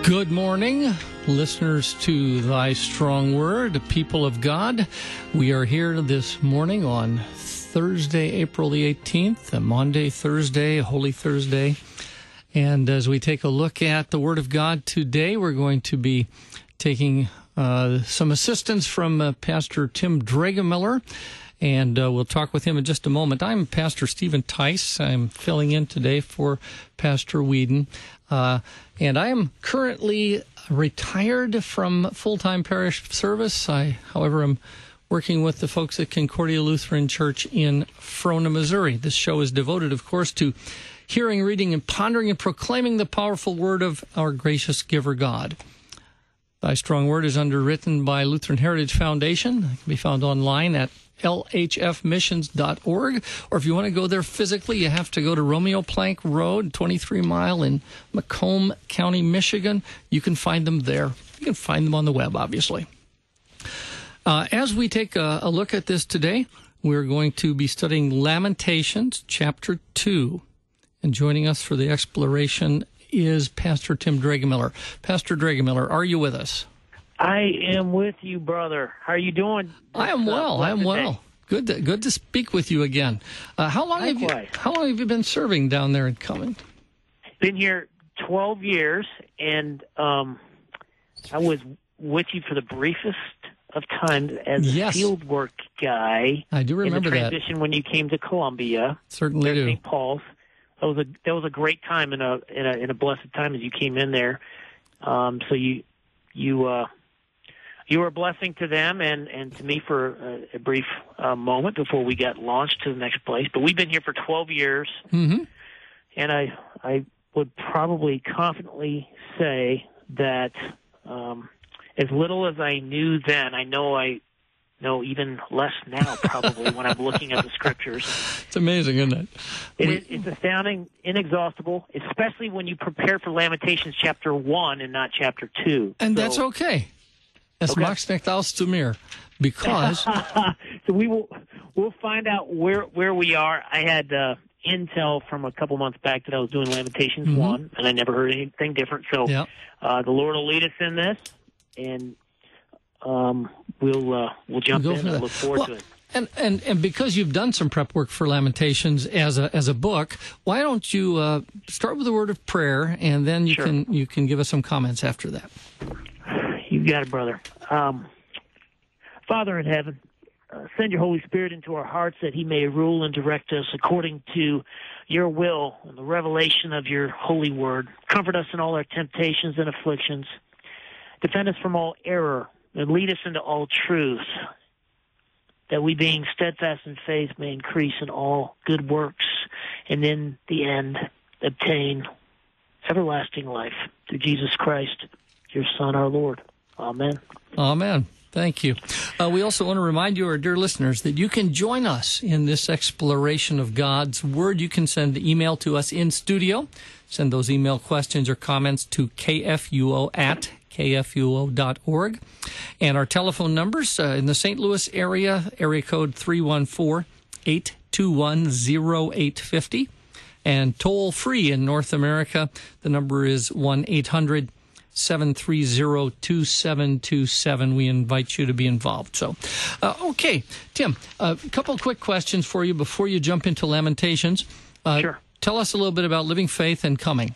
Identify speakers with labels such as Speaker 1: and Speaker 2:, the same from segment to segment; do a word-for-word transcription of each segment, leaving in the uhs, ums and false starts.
Speaker 1: Good morning, listeners to Thy Strong Word, people of God. We are here this morning on Thursday, April the eighteenth, a Maundy Thursday, a Holy Thursday. And as we take a look at the Word of God today, we're going to be taking uh, some assistance from uh, Pastor Tim Dragemiller, and uh, we'll talk with him in just a moment. I'm Pastor Stephen Tice. I'm filling in today for Pastor Whedon. Uh, and I am currently retired from full-time parish service. I, however, am working with the folks at Concordia Lutheran Church in Frona, Missouri. This show is devoted, of course, to hearing, reading, and pondering and proclaiming the powerful word of our gracious giver God. Thy Strong Word is underwritten by Lutheran Heritage Foundation. It can be found online at L H F missions dot org, or if you want to go there physically, you have to go to Romeo Plank Road, twenty-three mile in Macomb County, Michigan. You can find them there. You can find them on the web, obviously. Uh, as we take a, a look at this today, we're going to be studying Lamentations, chapter two. And joining us for the exploration is Pastor Tim Dragemiller. Pastor Dragemiller, are you with us?
Speaker 2: I am with you, brother. How are you doing?
Speaker 1: I am well. I am well. Good to, good to speak with you again. Uh, how long have you How long have you been serving down there in Cumming?
Speaker 2: Been here twelve years, and um, I was with you for the briefest of times as a
Speaker 1: yes.
Speaker 2: field work guy.
Speaker 1: I do remember
Speaker 2: in the
Speaker 1: that
Speaker 2: transition when you came to Columbia.
Speaker 1: Certainly do.
Speaker 2: Saint Paul's. That was a that was a great time and a in a in a blessed time as you came in there. Um, so you you. Uh, You were a blessing to them and, and to me for a, a brief uh, moment before we got launched to the next place. But we've been here for twelve years,
Speaker 1: mm-hmm.
Speaker 2: and I I would probably confidently say that um, as little as I knew then, I know I know even less now probably when I'm looking at the scriptures.
Speaker 1: It's amazing, isn't it?
Speaker 2: It
Speaker 1: we...
Speaker 2: is, it's astounding, inexhaustible, especially when you prepare for Lamentations chapter one and not chapter two.
Speaker 1: And
Speaker 2: so,
Speaker 1: that's okay. Es
Speaker 2: okay.
Speaker 1: magst nicht aus zu mir, because
Speaker 2: so we will we'll find out where where we are. I had uh, intel from a couple months back that I was doing Lamentations mm-hmm. one, and I never heard anything different. So
Speaker 1: yeah.
Speaker 2: uh, the Lord will lead us in this, and um, we'll uh, we'll jump
Speaker 1: we'll
Speaker 2: in and
Speaker 1: that.
Speaker 2: look forward
Speaker 1: well,
Speaker 2: to it.
Speaker 1: And, and and because you've done some prep work for Lamentations as a as a book, why don't you uh, start with a word of prayer, and then you
Speaker 2: sure.
Speaker 1: can you can give us some comments after that.
Speaker 2: You got it, brother. Um, Father in heaven, uh, send your Holy Spirit into our hearts that he may rule and direct us according to your will and the revelation of your holy word. Comfort us in all our temptations and afflictions. Defend us from all error and lead us into all truth, that we, being steadfast in faith, may increase in all good works and in the end obtain everlasting life through Jesus Christ, your Son, our Lord. Amen.
Speaker 1: Amen. Thank you. Uh, we also want to remind you, our dear listeners, that you can join us in this exploration of God's Word. You can send an email to us in studio. Send those email questions or comments to kfuo at kfuo dot org. And our telephone numbers uh, in the Saint Louis area, area code three one four, eight two one, zero eight five zero. And toll free in North America, the number is one eight hundred, seven three zero, two seven two seven. We invite you to be involved. So, uh, okay, Tim, a couple quick questions for you before you jump into Lamentations. Uh,
Speaker 2: sure.
Speaker 1: Tell us a little bit about Living Faith and Cumming.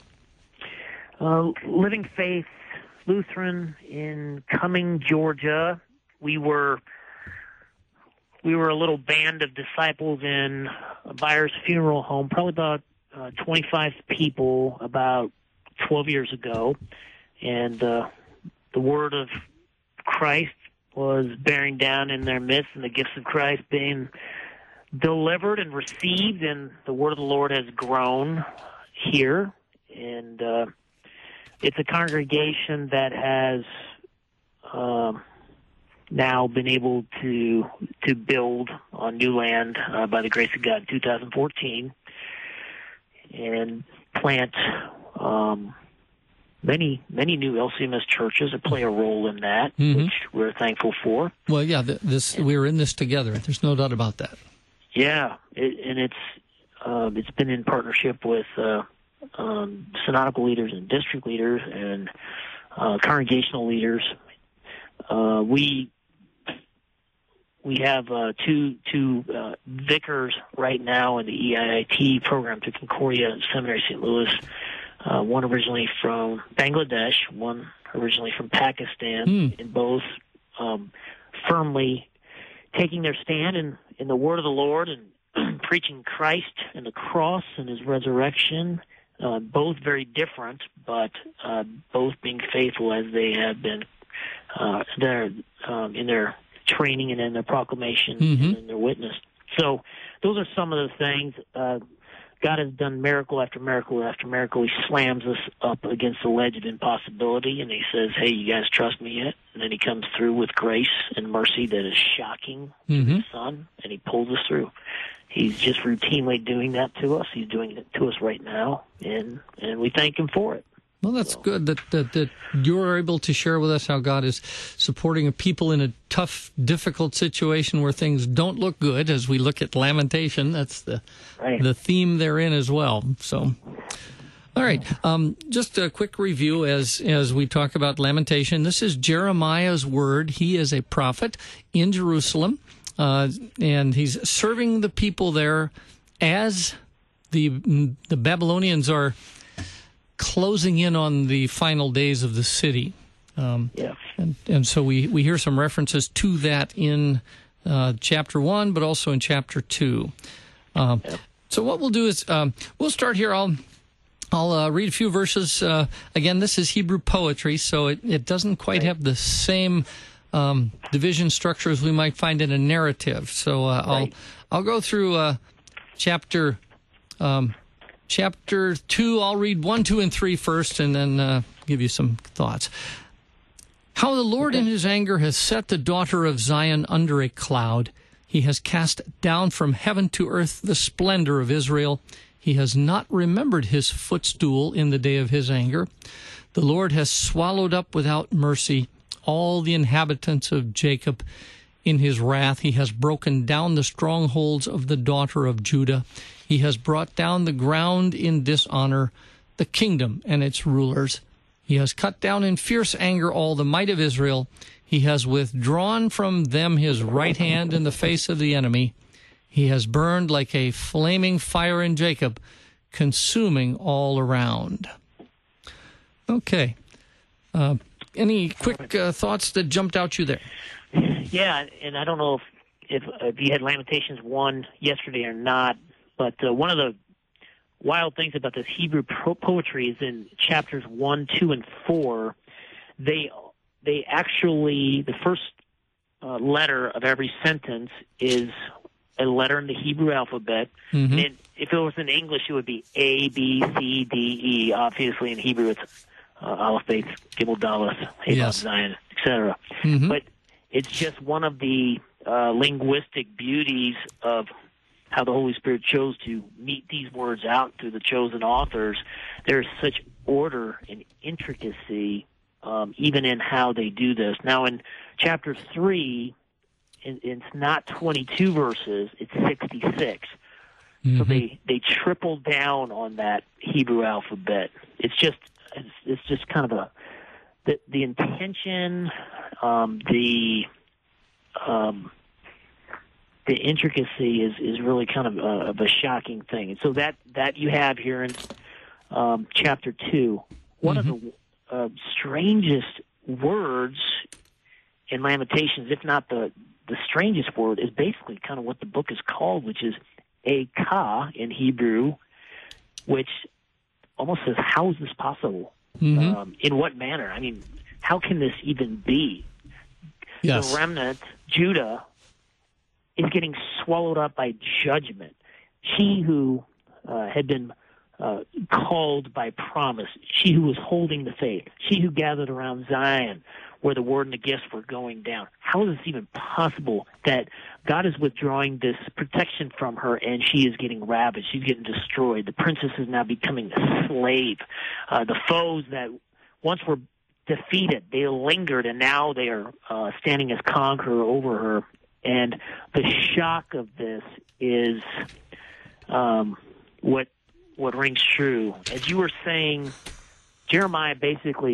Speaker 2: Uh, Living Faith Lutheran in Cumming, Georgia. We were we were a little band of disciples in a Byers Funeral Home, probably about uh, twenty-five people, about twelve years ago. And uh, the word of Christ was bearing down in their midst, and the gifts of Christ being delivered and received, and the word of the Lord has grown here. And uh, it's a congregation that has uh, now been able to to build on new land uh, by the grace of God in two thousand fourteen and plant um Many, many new L C M S churches that play a role in that,
Speaker 1: mm-hmm.
Speaker 2: which we're thankful for.
Speaker 1: Well, yeah, this we're in this together. There's no doubt about that.
Speaker 2: Yeah, it, and it's uh, it's been in partnership with uh, um, synodical leaders and district leaders, and uh, congregational leaders. Uh, we we have uh, two two uh, vicars right now in the E I I T program through Concordia Seminary, Saint Louis. Uh, one originally from Bangladesh, one originally from Pakistan,
Speaker 1: mm.
Speaker 2: and both um, firmly taking their stand in, in the word of the Lord and preaching Christ and the cross and his resurrection, uh, both very different, but uh, both being faithful as they have been uh, their, um, in their training and in their proclamation
Speaker 1: mm-hmm.
Speaker 2: and in their witness. So those are some of the things. Uh, God has done miracle after miracle after miracle. He slams us up against the ledge of impossibility, and he says, hey, you guys trust me yet? And then he comes through with grace and mercy that is shocking
Speaker 1: mm-hmm.
Speaker 2: to his Son, and he pulls us through. He's just routinely doing that to us. He's doing it to us right now, and, and we thank him for it.
Speaker 1: Well, that's good that, that that you're able to share with us how God is supporting a people in a tough, difficult situation where things don't look good. As we look at Lamentation, that's the
Speaker 2: right.
Speaker 1: the theme therein as well. So, all right, um, just a quick review as as we talk about Lamentation. This is Jeremiah's word. He is a prophet in Jerusalem, uh, and he's serving the people there as the the Babylonians are closing in on the final days of the city. Um,
Speaker 2: yeah.
Speaker 1: and, and so we, we hear some references to that in uh, chapter one, but also in chapter two. Uh, yeah. So what we'll do is um, we'll start here. I'll I'll uh, read a few verses. Uh, again, this is Hebrew poetry, so it, it doesn't quite
Speaker 2: right.
Speaker 1: have the same um, division structure as we might find in a narrative. So uh,
Speaker 2: right.
Speaker 1: I'll I'll go through uh, chapter um Chapter two, I'll read one, two, and three first, and then uh, give you some thoughts. How the Lord in his anger has set the daughter of Zion under a cloud. He has cast down from heaven to earth the splendor of Israel. He has not remembered his footstool in the day of his anger. The Lord has swallowed up without mercy all the inhabitants of Jacob. In his wrath, he has broken down the strongholds of the daughter of Judah. He has brought down the ground in dishonor, the kingdom and its rulers. He has cut down in fierce anger all the might of Israel. He has withdrawn from them his right hand in the face of the enemy. He has burned like a flaming fire in Jacob, consuming all around. Okay. Uh, any quick uh, thoughts that jumped out you there?
Speaker 2: Yeah, and I don't know if, if, if you had Lamentations one yesterday or not, but uh, one of the wild things about this Hebrew pro- poetry is in chapters one, two, and four, they they actually, the first uh, letter of every sentence is a letter in the Hebrew alphabet.
Speaker 1: Mm-hmm.
Speaker 2: And if it was in English, it would be A, B, C, D, E. Obviously, in Hebrew, it's uh, Aleph, Beth, Gimel, Dalet, Hey,
Speaker 1: yes.
Speaker 2: Zion, et cetera.
Speaker 1: Mm-hmm.
Speaker 2: But it's just one of the uh, linguistic beauties of how the Holy Spirit chose to meet these words out through the chosen authors. There's such order and intricacy um, even in how they do this. Now, in chapter three, it, it's not twenty-two verses, it's sixty-six. Mm-hmm. So they, they triple down on that Hebrew alphabet. It's just it's, it's just kind of a the the intention, um, the um, the intricacy is, is really kind of a, of a shocking thing. And so that, that you have here in um, chapter two. One mm-hmm. of the uh, strangest words in Lamentations, if not the, the strangest word, is basically kind of what the book is called, which is Ekah in Hebrew, which almost says, how is this possible?
Speaker 1: Mm-hmm.
Speaker 2: Um, in what manner? I mean, how can this even be?
Speaker 1: Yes.
Speaker 2: The remnant, Judah, is getting swallowed up by judgment. She who uh, had been uh, called by promise, she who was holding the faith, she who gathered around Zion where the word and the gifts were going down. How is this even possible that God is withdrawing this protection from her and she is getting ravaged? She's getting destroyed. The princess is now becoming a slave. Uh, the foes that once were defeated, they lingered, and now they are uh, standing as conqueror over her. And the shock of this is um, what what rings true. As you were saying, Jeremiah basically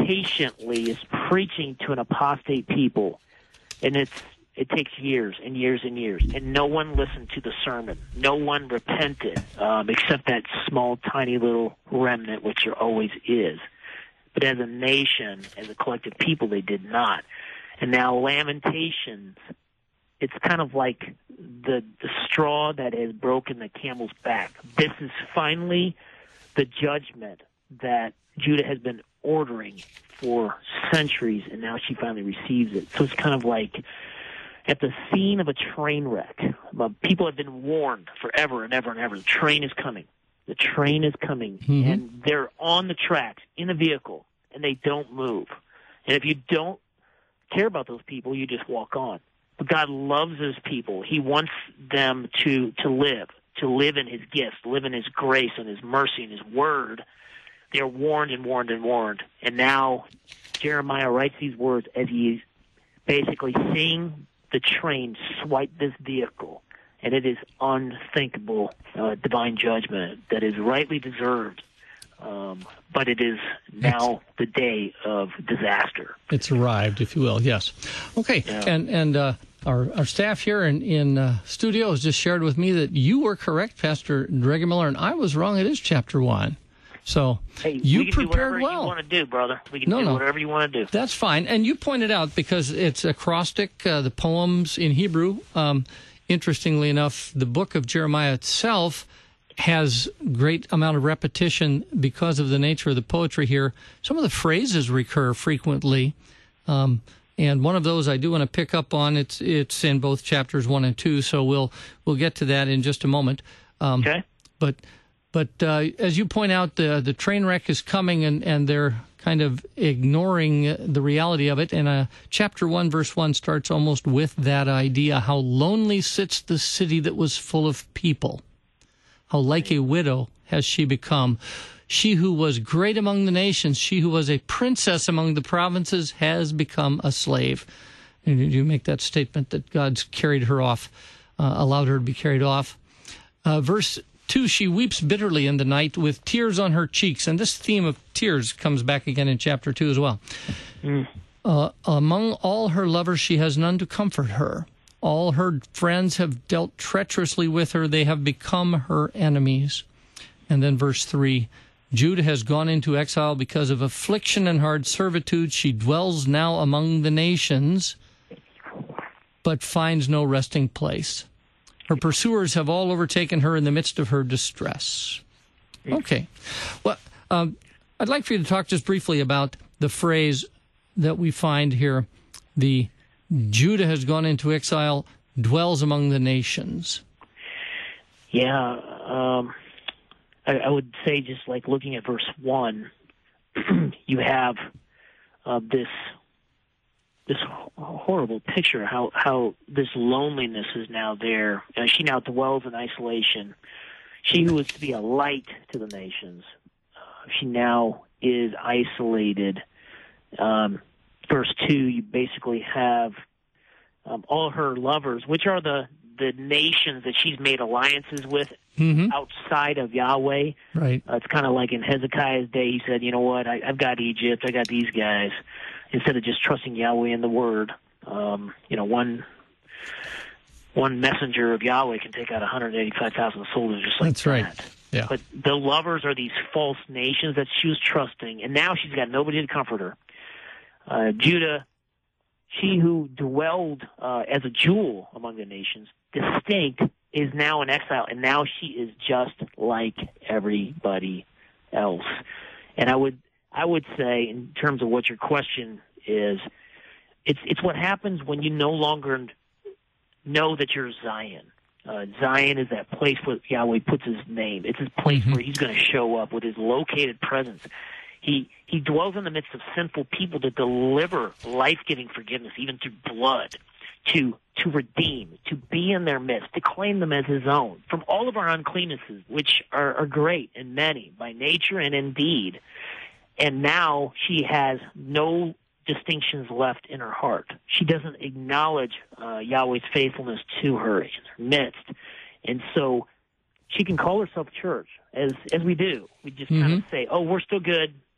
Speaker 2: patiently is preaching to an apostate people, and it's it takes years and years and years, and no one listened to the sermon. No one repented, um, except that small, tiny little remnant, which there always is. But as a nation, as a collective people, they did not. And now Lamentations, it's kind of like the, the straw that has broken the camel's back. This is finally the judgment that Judah has been ordering for centuries, and now she finally receives it. So it's kind of like at the scene of a train wreck. People have been warned forever and ever and ever. The train is coming. The train is coming. Mm-hmm. And they're on the tracks in a vehicle, and they don't move. And if you don't care about those people, you just walk on. But God loves his people. He wants them to, to live, to live in his gifts, live in his grace and his mercy and his word. They're warned and warned and warned. And now Jeremiah writes these words as he's basically seeing the train swipe this vehicle, and it is unthinkable uh, divine judgment that is rightly deserved, um, but it is now it's, the day of disaster.
Speaker 1: It's arrived, if you will, yes. Okay, yeah. and and uh, our, our staff here in, in uh, studio has just shared with me that you were correct, Pastor Dregemiller, and I was wrong. It is chapter one. So
Speaker 2: hey,
Speaker 1: you
Speaker 2: we can
Speaker 1: prepared
Speaker 2: do whatever
Speaker 1: well.
Speaker 2: You want to do, brother. We can
Speaker 1: no,
Speaker 2: do
Speaker 1: no.
Speaker 2: whatever you want to do.
Speaker 1: That's fine. And you pointed out, because it's acrostic, uh, the poems in Hebrew. Um, interestingly enough, the book of Jeremiah itself has great amount of repetition because of the nature of the poetry here. Some of the phrases recur frequently. Um, and one of those I do want to pick up on. It's it's in both chapters one and two, so we'll we'll get to that in just a moment. Um,
Speaker 2: okay.
Speaker 1: But But uh, as you point out, the the train wreck is coming, and, and they're kind of ignoring the reality of it. And uh, chapter one, verse one starts almost with that idea: how lonely sits the city that was full of people. How like a widow has she become. She who was great among the nations, she who was a princess among the provinces, has become a slave. And you make that statement that God's carried her off, uh, allowed her to be carried off. Uh, verse two, she weeps bitterly in the night with tears on her cheeks. And this theme of tears comes back again in chapter two as well. Mm. Uh, among all her lovers, she has none to comfort her. All her friends have dealt treacherously with her. They have become her enemies. And then verse three, Judah has gone into exile because of affliction and hard servitude. She dwells now among the nations, but finds no resting place. Her pursuers have all overtaken her in the midst of her distress. Okay. Well, um, I'd like for you to talk just briefly about the phrase that we find here, the Judah has gone into exile, dwells among the nations.
Speaker 2: Yeah, um, I, I would say, just like looking at verse one, you have uh, this this horrible picture, how, how this loneliness is now there. Uh, she now dwells in isolation. She who was to be a light to the nations, uh, she now is isolated. Um, verse two, you basically have um, all her lovers, which are the, the nations that she's made alliances with mm-hmm. outside of Yahweh.
Speaker 1: Right.
Speaker 2: Uh, it's kind of like in Hezekiah's day, he said, you know what, I, I've got Egypt, I got these guys. Instead of just trusting Yahweh in the Word, um, you know, one one messenger of Yahweh can take out one hundred eighty-five thousand soldiers just like
Speaker 1: That's
Speaker 2: that.
Speaker 1: Right. Yeah.
Speaker 2: But the lovers are these false nations that she was trusting, and now she's got nobody to comfort her. Uh, Judah, she who dwelled uh, as a jewel among the nations, distinct, is now in exile, and now she is just like everybody else. And I would I would say, in terms of what your question is, it's it's what happens when you no longer know that you're Zion. Uh, Zion is that place where Yahweh puts his name. It's his place mm-hmm. where he's going to show up with his located presence. He he dwells in the midst of sinful people to deliver life-giving forgiveness, even through blood, to to redeem, to be in their midst, to claim them as his own from all of our uncleannesses, which are, are great and many by nature and in deed. And now she has no distinctions left in her heart. She doesn't acknowledge uh, Yahweh's faithfulness to her in her midst. And so she can call herself church, as as we do. We just mm-hmm. kind of say, oh, we're still good.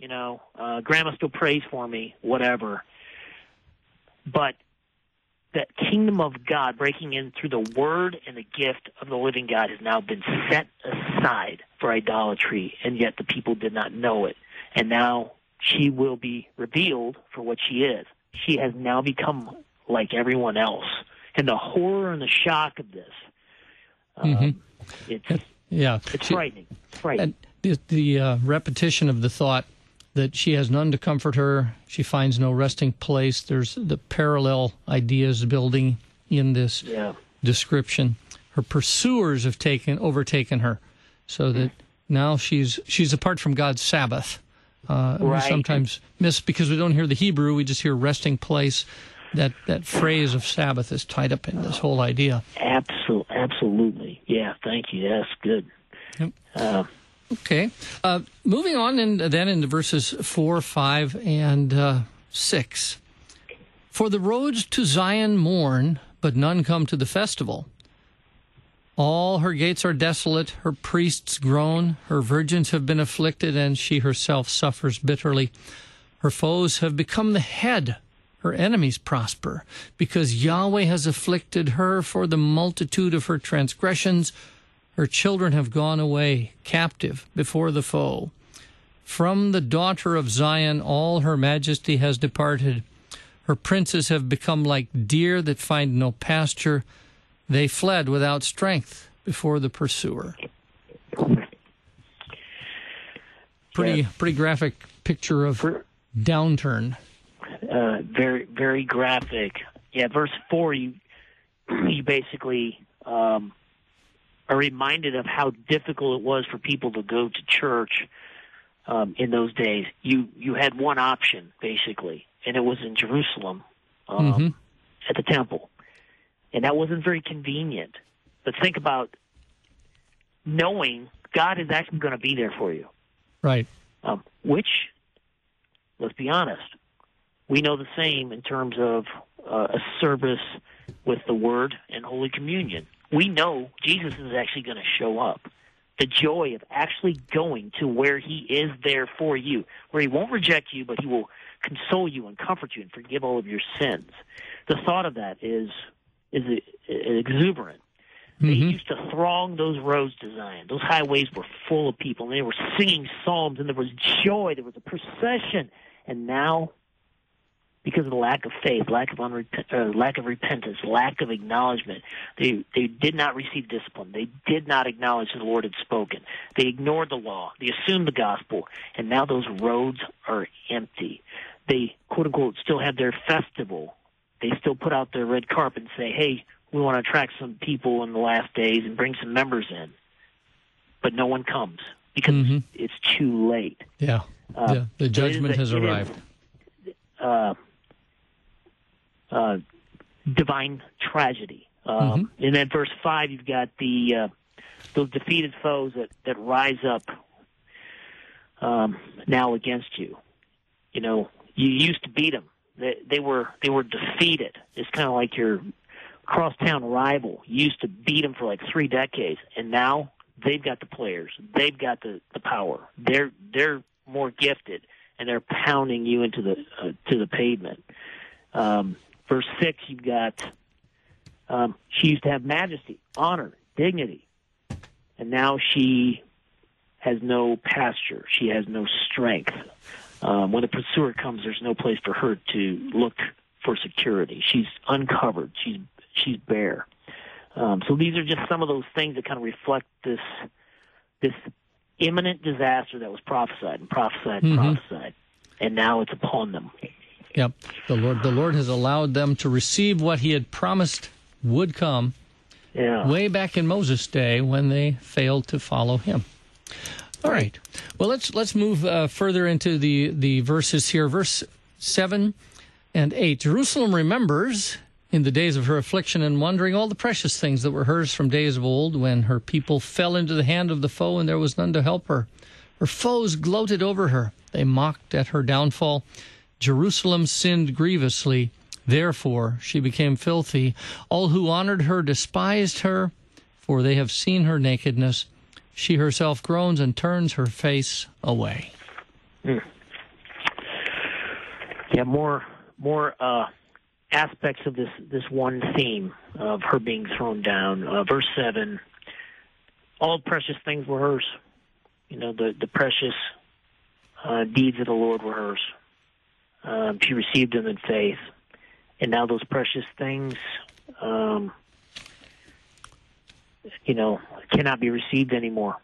Speaker 2: You know, uh, Grandma still prays for me, whatever. But that kingdom of God breaking in through the word and the gift of the living God has now been set aside for idolatry, and yet the people did not know it. And now she will be revealed for what she is. She has now become like everyone else. And the horror and the shock of this, um,
Speaker 1: mm-hmm.
Speaker 2: it's,
Speaker 1: yeah.
Speaker 2: it's
Speaker 1: she,
Speaker 2: frightening. It's frightening.
Speaker 1: The, the uh, repetition of the thought that she has none to comfort her, she finds no resting place. There's the parallel ideas building in this
Speaker 2: yeah.
Speaker 1: description. Her pursuers have taken overtaken her, so that now she's she's apart from God's Sabbath. Uh,
Speaker 2: right.
Speaker 1: We sometimes miss, because we don't hear the Hebrew, we just hear resting place. That that phrase of Sabbath is tied up in this whole idea.
Speaker 2: Absolutely, absolutely. Yeah, thank you. That's good.
Speaker 1: Yep.
Speaker 2: Uh,
Speaker 1: Okay. Uh, moving on in, then into verses four, five, and uh, six. For the roads to Zion mourn, but none come to the festival. All her gates are desolate, her priests groan, her virgins have been afflicted, and she herself suffers bitterly. Her foes have become the head, her enemies prosper, because Yahweh has afflicted her for the multitude of her transgressions. Her children have gone away captive before the foe. From the daughter of Zion all her majesty has departed. Her princes have become like deer that find no pasture. They fled without strength before the pursuer. Pretty,
Speaker 2: yeah.
Speaker 1: pretty graphic picture of downturn.
Speaker 2: Uh, very, very graphic. Yeah, verse four, you, you basically... Um, are reminded of how difficult it was for people to go to church um, in those days. You you had one option, basically, and it was in Jerusalem um,
Speaker 1: mm-hmm.
Speaker 2: at the temple. And that wasn't very convenient. But think about knowing God is actually going to be there for you.
Speaker 1: Right.
Speaker 2: Um, which, let's be honest, we know the same in terms of uh, a service with the Word and Holy Communion. We know Jesus is actually going to show up. The joy of actually going to where he is there for you, where he won't reject you, but he will console you and comfort you and forgive all of your sins. The thought of that is is exuberant. Mm-hmm. They used to throng those roads to Zion. Those highways were full of people, and they were singing psalms, and there was joy. There was a procession. And now, because of the lack of faith, lack of unrepent, uh, lack of repentance, lack of acknowledgement, they they did not receive discipline. They did not acknowledge the Lord had spoken. They ignored the law. They assumed the gospel, and now those roads are empty. They, quote unquote, still have their festival. They still put out their red carpet and say, "Hey, we want to attract some people in the last days and bring some members in," but no one comes because mm-hmm. it's too late.
Speaker 1: Yeah, uh, yeah. The judgment a, has arrived.
Speaker 2: Is, uh, Uh, divine tragedy. Um, mm-hmm. And then verse five, you've got the uh, those defeated foes that, that rise up um, now against you. You know, you used to beat them. They, they were they were defeated. It's kind of like your crosstown rival. You used to beat them for like three decades, and now they've got the players. They've got the, the power. They're they're more gifted, and they're pounding you into the uh, to the pavement. Um, Verse six, you've got, um, she used to have majesty, honor, dignity, and now she has no pasture. She has no strength. Um, when the pursuer comes, there's no place for her to look for security. She's uncovered. She's she's bare. Um, so these are just some of those things that kind of reflect this this imminent disaster that was prophesied and prophesied and mm-hmm. prophesied, and now it's upon them.
Speaker 1: Yep. The Lord the Lord has allowed them to receive what he had promised would come
Speaker 2: yeah.
Speaker 1: way back in Moses' day when they failed to follow him. All right. right. Well, let's let's move uh, further into the, the verses here. Verse seven and eight. Jerusalem remembers in the days of her affliction and wandering all the precious things that were hers from days of old, when her people fell into the hand of the foe and there was none to help her. Her foes gloated over her. They mocked at her downfall. Jerusalem sinned grievously, therefore she became filthy. All who honored her despised her, for they have seen her nakedness. She herself groans and turns her face away.
Speaker 2: Mm. yeah, more more uh, aspects of this this one theme of her being thrown down. Uh, verse seven, all precious things were hers. You know, the the precious uh, deeds of the Lord were hers. Um, she received them in faith, and now those precious things, um, you know, cannot be received anymore.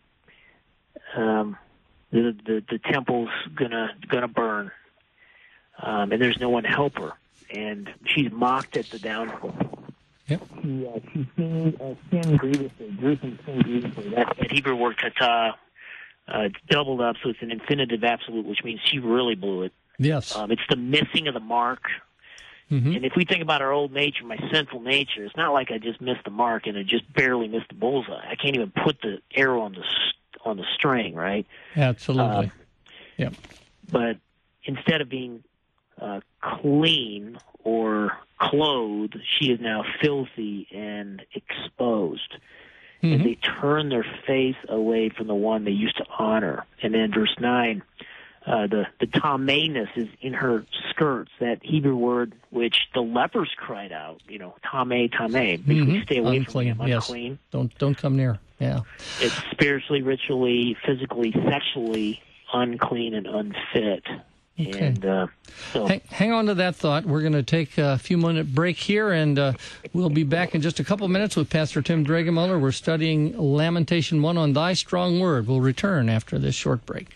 Speaker 2: Um, the, the the temple's gonna gonna burn, um, and there's no one to help her, and she's mocked at the downfall.
Speaker 1: Yep.
Speaker 2: She uh, she sinned, uh, sinned grievously, Jerusalem sinned grievously. That, that Hebrew word kata, uh, it's doubled up, so it's an infinitive absolute, which means she really blew it.
Speaker 1: Yes.
Speaker 2: Um, it's the missing of the mark. Mm-hmm. And if we think about our old nature, my sinful nature, it's not like I just missed the mark and I just barely missed the bullseye. I can't even put the arrow on the on the string, right?
Speaker 1: Absolutely.
Speaker 2: Uh,
Speaker 1: yep.
Speaker 2: But instead of being uh, clean or clothed, she is now filthy and exposed. Mm-hmm. And they turn their face away from the one they used to honor. And then verse nine, uh, the, the tamayness is in her skirts, that Hebrew word which the lepers cried out, you know, tamay, tamay. Basically, mm-hmm. stay away
Speaker 1: unclean,
Speaker 2: from me, I'm unclean.
Speaker 1: Yes. Don't, don't come near, yeah.
Speaker 2: It's spiritually, ritually, physically, sexually unclean and unfit.
Speaker 1: Okay.
Speaker 2: And, uh, so.
Speaker 1: hang, hang on to that thought. We're going to take a few minute break here, and uh, we'll be back in just a couple minutes with Pastor Tim Dragemuller. We're studying Lamentation one on Thy Strong Word. We'll return after this short break.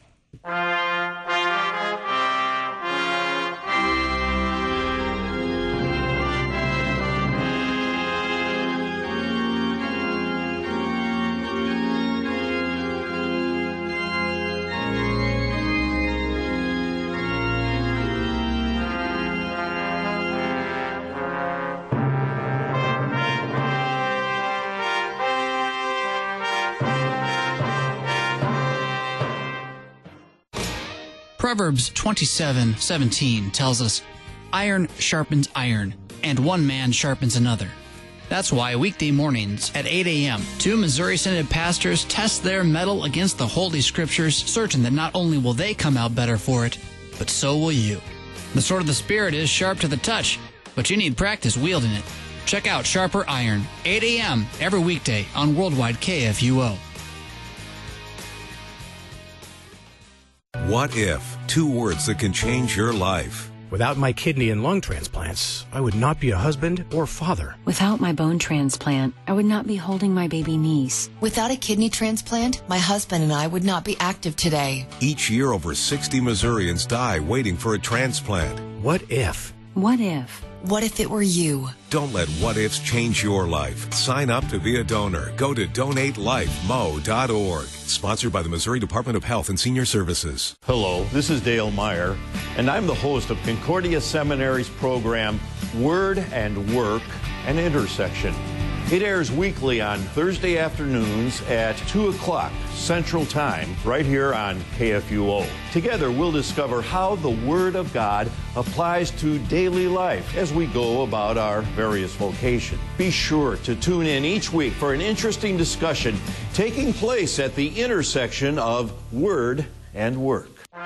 Speaker 3: Proverbs twenty-seven seventeen tells us, iron sharpens iron, and one man sharpens another. That's why weekday mornings at eight a.m., two Missouri Synod pastors test their mettle against the Holy Scriptures, certain that not only will they come out better for it, but so will you. The sword of the Spirit is sharp to the touch, but you need practice wielding it. Check out Sharper Iron, eight a.m. every weekday on Worldwide K F U O.
Speaker 4: What if? Two words that can change your life.
Speaker 5: Without my kidney and lung transplants, I would not be a husband or father.
Speaker 6: Without my bone transplant, I would not be holding my baby niece.
Speaker 7: Without a kidney transplant, my husband and I would not be active today.
Speaker 4: Each year, over sixty Missourians die waiting for a transplant.
Speaker 5: What if?
Speaker 6: What if?
Speaker 7: What if it were you?
Speaker 4: Don't let what ifs change your life. Sign up to be a donor. Go to donate life mo dot org. Sponsored by the Missouri Department of Health and Senior Services.
Speaker 8: Hello, this is Dale Meyer, and I'm the host of Concordia Seminary's program, Word and Work, an Intersection. It airs weekly on Thursday afternoons at two o'clock Central Time, right here on K F U O. Together, we'll discover how the Word of God applies to daily life as we go about our various vocations. Be sure to tune in each week for an interesting discussion taking place at the intersection of Word and Work.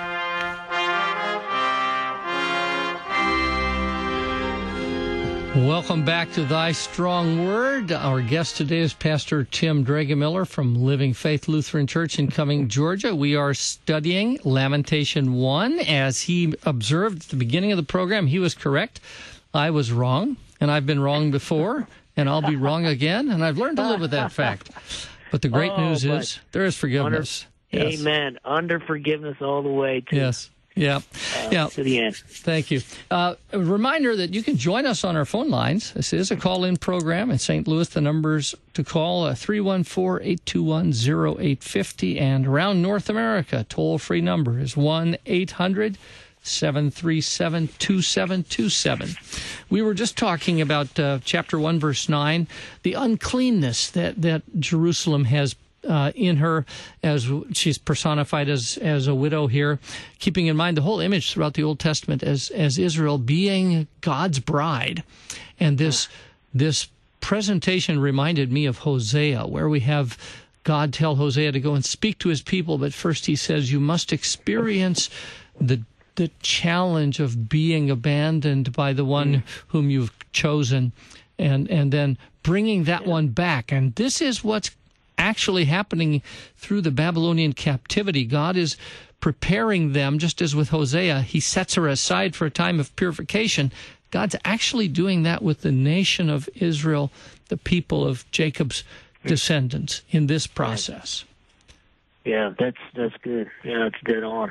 Speaker 1: Welcome back to Thy Strong Word. Our guest today is Pastor Tim Dragemuller from Living Faith Lutheran Church in Cumming, Georgia. We are studying Lamentation one. As he observed at the beginning of the program, he was correct. I was wrong, and I've been wrong before, and I'll be wrong again, and I've learned to live with that fact. But the great oh, news is there is forgiveness.
Speaker 2: Under,
Speaker 1: yes.
Speaker 2: Amen. Under forgiveness all the way to
Speaker 1: Yes. Yeah.
Speaker 2: Uh,
Speaker 1: yeah.
Speaker 2: to the end.
Speaker 1: Thank you. Uh, a reminder that you can join us on our phone lines. This is a call-in program in Saint Louis. The numbers to call uh, three one four, eight two one, zero eight five zero, and around North America, toll-free number is one eight hundred, seven three seven, two seven two seven. We were just talking about uh, chapter one, verse nine, the uncleanness that, that Jerusalem has Uh, in her, as she's personified as as a widow here, keeping in mind the whole image throughout the Old Testament as as Israel being God's bride, and this this presentation reminded me of Hosea, where we have God tell Hosea to go and speak to his people, but first he says you must experience the the challenge of being abandoned by the one mm. whom you've chosen, and and then bringing that yeah. one back. And this is what's actually happening through the Babylonian captivity. God is preparing them, just as with Hosea, he sets her aside for a time of purification. God's actually doing that with the nation of Israel, the people of Jacob's descendants, in this process.
Speaker 2: Yeah, that's that's good. Yeah, it's dead on.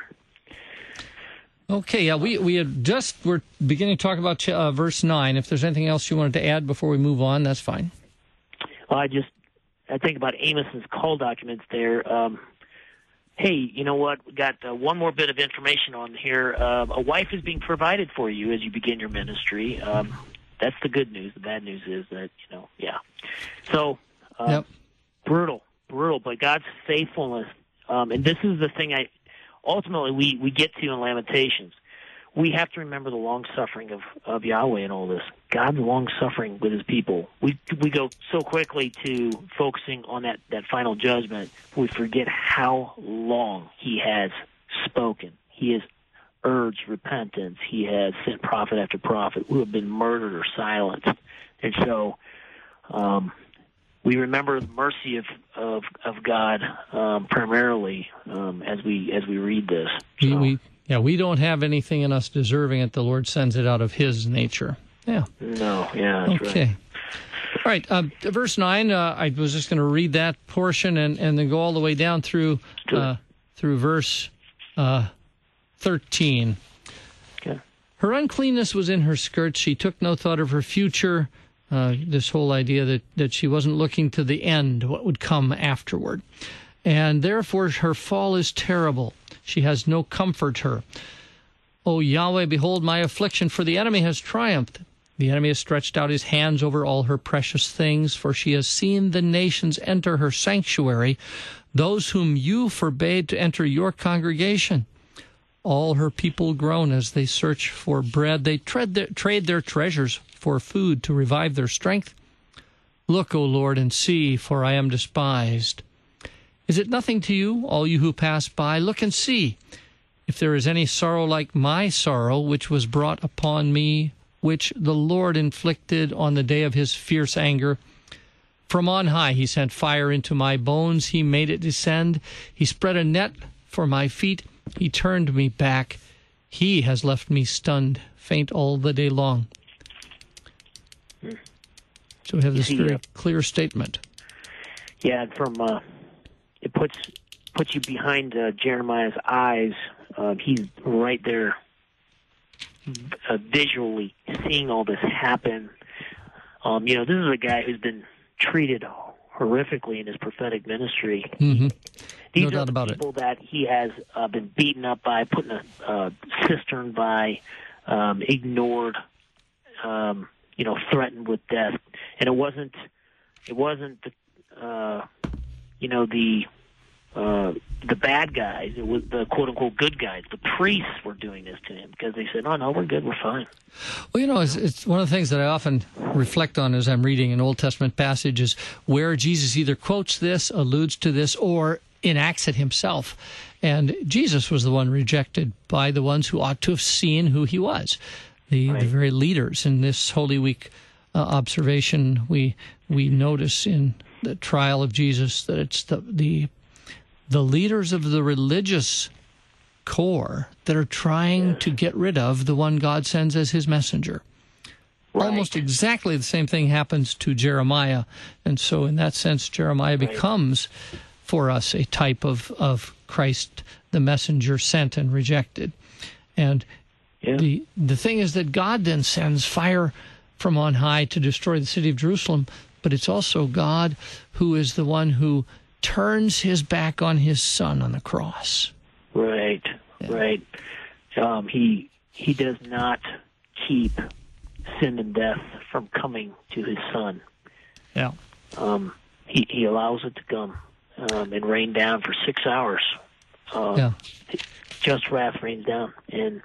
Speaker 1: Okay, yeah, we we had just we're beginning to talk about uh, verse nine. If there's anything else you wanted to add before we move on, that's fine.
Speaker 2: Well, I just I think about Amos's call documents there. Um, hey, you know what? We got uh, one more bit of information on here. Uh, a wife is being provided for you as you begin your ministry. Um, that's the good news. The bad news is that, you know, yeah. So um, yep. brutal, brutal, but God's faithfulness. Um, and this is the thing I ultimately we, we get to in Lamentations. We have to remember the long-suffering of, of Yahweh in all this. God's long-suffering with his people. We we go so quickly to focusing on that, that final judgment, we forget how long he has spoken. He has urged repentance. He has sent prophet after prophet who have been murdered or silenced. And so um, we remember the mercy of of, of God um, primarily um, as we as we read this. So.
Speaker 1: We, we Yeah, we don't have anything in us deserving it. The Lord sends it out of his nature. Yeah.
Speaker 2: No, yeah, that's
Speaker 1: okay.
Speaker 2: right.
Speaker 1: All right, uh, verse nine, uh, I was just going to read that portion and, and then go all the way down through uh, through verse uh, thirteen.
Speaker 2: Okay.
Speaker 1: Her uncleanness was in her skirts. She took no thought of her future. Uh, this whole idea that, that she wasn't looking to the end, what would come afterward. And therefore her fall is terrible. She has no comfort her. O Yahweh, behold my affliction, for the enemy has triumphed. The enemy has stretched out his hands over all her precious things, for she has seen the nations enter her sanctuary, those whom you forbade to enter your congregation. All her people groan as they search for bread. They tread their, trade their treasures for food to revive their strength. Look, O Lord, and see, for I am despised. Is it nothing to you, all you who pass by? Look and see, if there is any sorrow like my sorrow, which was brought upon me, which the Lord inflicted on the day of his fierce anger. From on high he sent fire into my bones. He made it descend. He spread a net for my feet. He turned me back. He has left me stunned, faint all the day long. So we have this very clear statement.
Speaker 2: Yeah, from... Uh... It puts puts you behind uh, Jeremiah's eyes. Uh, he's right there, uh, visually seeing all this happen. Um, you know, this is a guy who's been treated horrifically in his prophetic ministry.
Speaker 1: Mm-hmm.
Speaker 2: These
Speaker 1: no
Speaker 2: are
Speaker 1: doubt
Speaker 2: the
Speaker 1: about
Speaker 2: people
Speaker 1: it.
Speaker 2: that he has uh, been beaten up by, put in a uh, cistern by, um, ignored, um, you know, threatened with death. And it wasn't, it wasn't the. Uh, You know, the uh, the bad guys, it was the quote-unquote good guys. The priests were doing this to him because they said, oh, no, we're good, we're fine.
Speaker 1: Well, you know, it's, it's one of the things that I often reflect on as I'm reading an Old Testament passage is where Jesus either quotes this, alludes to this, or enacts it himself. And Jesus was the one rejected by the ones who ought to have seen who he was, the, right. the very leaders. In this Holy Week uh, observation, we we notice in the trial of Jesus that it's the, the the leaders of the religious core that are trying yes. to get rid of the one God sends as his messenger. Right. Almost exactly the same thing happens to Jeremiah. And so in that sense, Jeremiah right. becomes for us a type of, of Christ, the messenger sent and rejected. And yeah. the the thing is that God then sends fire from on high to destroy the city of Jerusalem, but it's also God who is the one who turns his back on his son on the cross.
Speaker 2: Right, yeah. right. Um, he he does not keep sin and death from coming to his son.
Speaker 1: Yeah.
Speaker 2: Um, he he allows it to come um, and rain down for six hours. Um,
Speaker 1: yeah.
Speaker 2: Just wrath rains down, and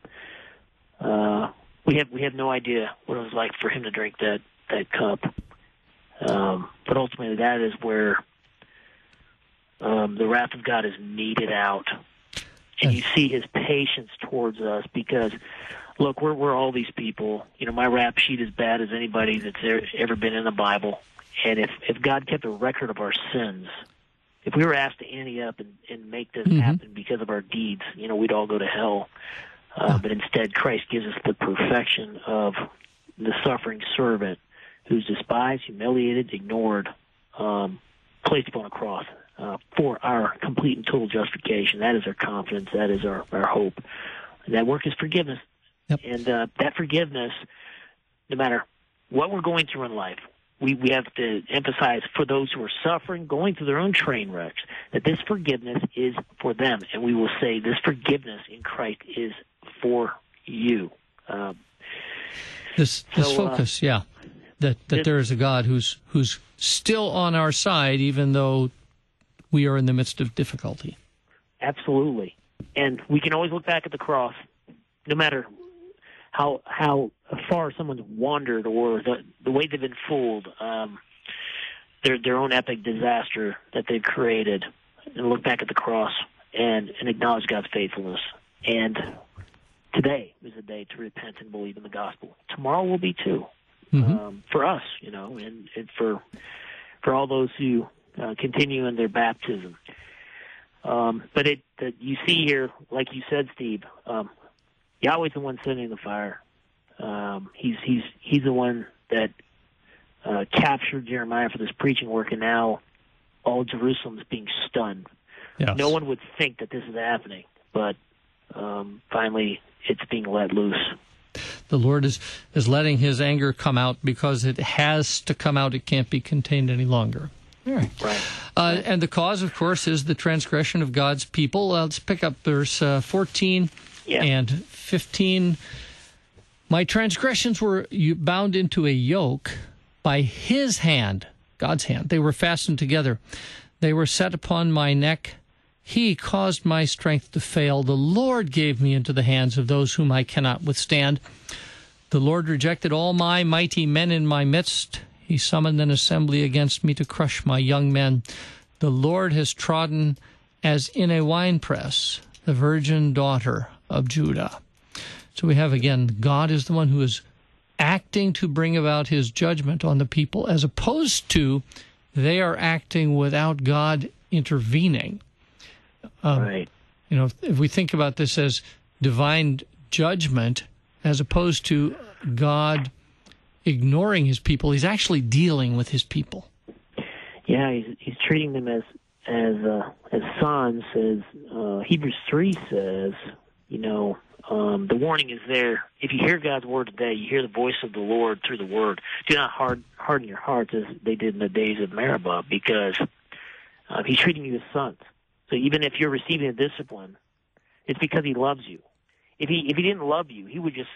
Speaker 2: uh, we have we have no idea what it was like for him to drink that that cup. Um, but ultimately, that is where um, the wrath of God is meted out and you see his patience towards us because, look, we're we're all these people. You know, my rap sheet is bad as anybody that's ever been in the Bible. And if, if God kept a record of our sins, if we were asked to ante up and, and make this mm-hmm. happen because of our deeds, you know, we'd all go to hell. Uh, but instead, Christ gives us the perfection of the suffering servant who's despised, humiliated, ignored, um, placed upon a cross uh, for our complete and total justification. That is our confidence. That is our, our hope. And that work is forgiveness. Yep. And uh, that forgiveness, no matter what we're going through in life, we, we have to emphasize for those who are suffering, going through their own train wrecks, that this forgiveness is for them. And we will say this forgiveness in Christ is for you. Um,
Speaker 1: this this
Speaker 2: so,
Speaker 1: focus,
Speaker 2: uh,
Speaker 1: yeah, that, that
Speaker 2: this,
Speaker 1: there is a God who's who's still on our side, even though we are in the midst of difficulty.
Speaker 2: Absolutely. And we can always look back at the cross, no matter how how far someone's wandered or the the way they've been fooled, um, their their own epic disaster that they've created, and look back at the cross and, and acknowledge God's faithfulness. And today is a day to repent and believe in the gospel. Tomorrow will be too, mm-hmm. um, for us, you know, and, and for for all those who uh, continue in their baptism. Um, but it that you see here, like you said, Steve, um, Yahweh's the one sending the fire. Um, he's he's he's the one that uh, captured Jeremiah for this preaching work, and now all Jerusalem is being stunned.
Speaker 1: Yes.
Speaker 2: No one would think that this is happening, but um, finally it's being let loose.
Speaker 1: The Lord is, is letting his anger come out because it has to come out. It can't be contained any longer. All right.
Speaker 2: Right.
Speaker 1: Uh, and the cause, of course, is the transgression of God's people. Uh, let's pick up verse uh, fourteen
Speaker 2: yeah.
Speaker 1: and fifteen. My transgressions were bound into a yoke by his hand, God's hand. They were fastened together. They were set upon my neck. He caused my strength to fail. The Lord gave me into the hands of those whom I cannot withstand. The Lord rejected all my mighty men in my midst. He summoned an assembly against me to crush my young men. The Lord has trodden as in a winepress the virgin daughter of Judah. So we have, again, God is the one who is acting to bring about his judgment on the people, as opposed to they are acting without God intervening. Um,
Speaker 2: right.
Speaker 1: You know, if, if we think about this as divine judgment, as opposed to God ignoring his people, he's actually dealing with his people.
Speaker 2: Yeah, he's, he's treating them as as uh, as sons. As uh, Hebrews three says, you know, um, the warning is there. If you hear God's word today, you hear the voice of the Lord through the word. Do not hard, harden your hearts as they did in the days of Meribah, because uh, he's treating you as sons. So even if you're receiving a discipline, it's because he loves you. If he if he didn't love you, he would just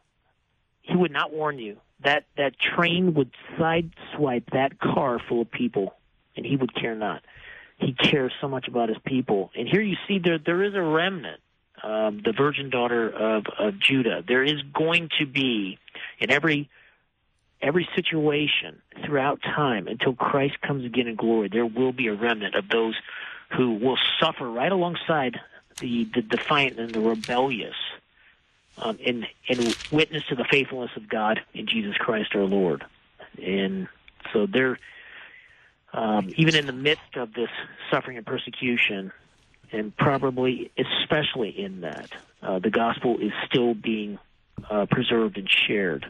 Speaker 2: he would not warn you. That that train would sideswipe that car full of people, and he would care not. He cares so much about his people. And here you see there there is a remnant, um, the virgin daughter of, of Judah. There is going to be in every every situation throughout time until Christ comes again in glory, there will be a remnant of those who will suffer right alongside the, the defiant and the rebellious, um, and, and witness to the faithfulness of God in Jesus Christ our Lord. And so they're, um, even in the midst of this suffering and persecution, and probably especially in that, uh, the gospel is still being uh, preserved and shared.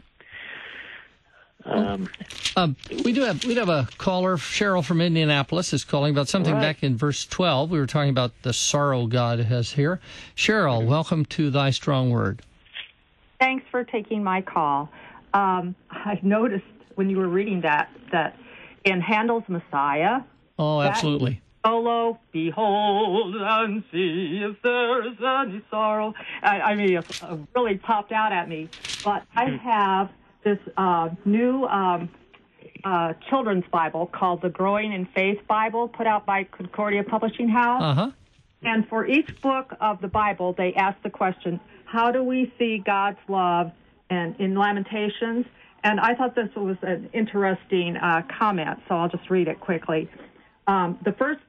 Speaker 2: Um,
Speaker 1: um, we do have we have a caller, Cheryl from Indianapolis, is calling about something right. back in verse twelve. We were talking about the sorrow God has here. Cheryl, mm-hmm. welcome to Thy Strong Word.
Speaker 9: Thanks for taking my call. Um, I noticed when you were reading that that in Handel's Messiah.
Speaker 1: Oh, absolutely.
Speaker 9: Solo, behold and see if there is any sorrow. I, I mean, it really popped out at me. But I have this uh, new um, uh, children's Bible called the Growing in Faith Bible, put out by Concordia Publishing House.
Speaker 1: Uh-huh.
Speaker 9: And for each book of the Bible, they ask the question, how do we see God's love and in Lamentations? And I thought this was an interesting uh, comment, so I'll just read it quickly. Um, the first